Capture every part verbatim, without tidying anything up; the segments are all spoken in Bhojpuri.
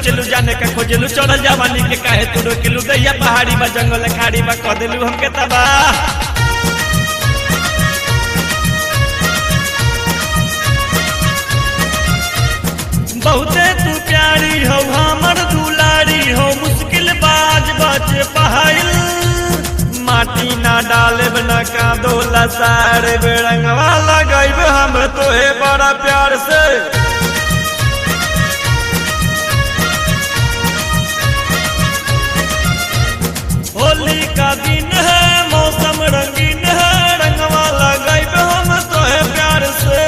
सोचेलू जाने का खोजेलू चढ़ल जवानी के काहे तू रोकेलू दैया पहाड़ी बा जंगल खाड़ी बा कह देलू हमके तबाह। बहुते तू प्यारी हो हमर दुलारी हो मुश्किल बाज बचे पहाइल माटी ना डाले न कांदो लसारे बेरंगवा लगाइब हम तोहे बड़ा प्यार से। होली का दिन है मौसम रंगीन है रंगवा लगाइब हम तोहे प्यार से।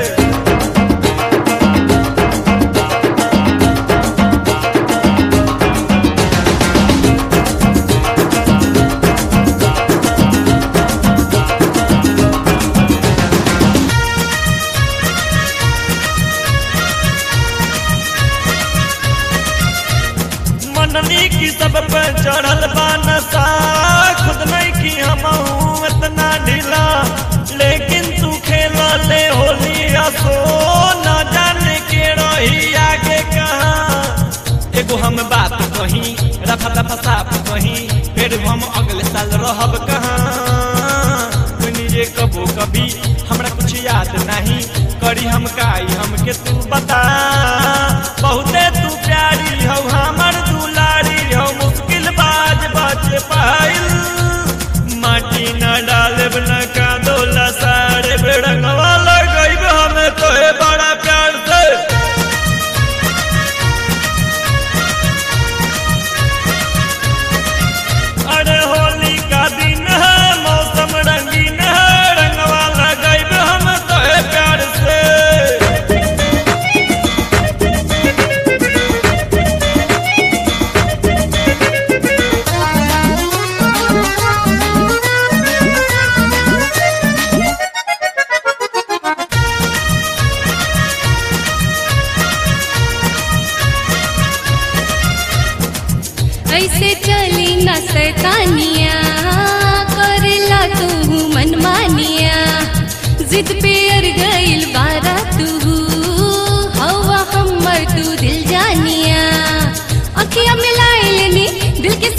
मननी की सब पे चढ़ल बा नशा खुद नहीं की हमहू इतना ढीला लेकिन तू खेला ले होली असो न जाने के रही आगे कहाँ। एगो हम बात कही रफा दफा साफ कही फिर हम अगले साल रहब कहाँ। जे कबो कभी हमरा कुछ याद नहीं करी हम काई हमके तू बता। बहुते तू प्यारी हो हमर दुलारी हो मुश्किल बाज बचे पाइल माटी न डालब न कांदो लसारे बेरंगवा लगाइब हमें तोहे बड़ा प्यार से। अरे होली का दिन है मौसम रंगीन है रंगवा लगाइब हम तोहे प्यार से। ऐसे चली न सैतानिया करेला तू मनमानिया जिद पे अर गइल बारा तू हवा हमर तू दिल जानिया अखिया मिलाए लेनी दिल के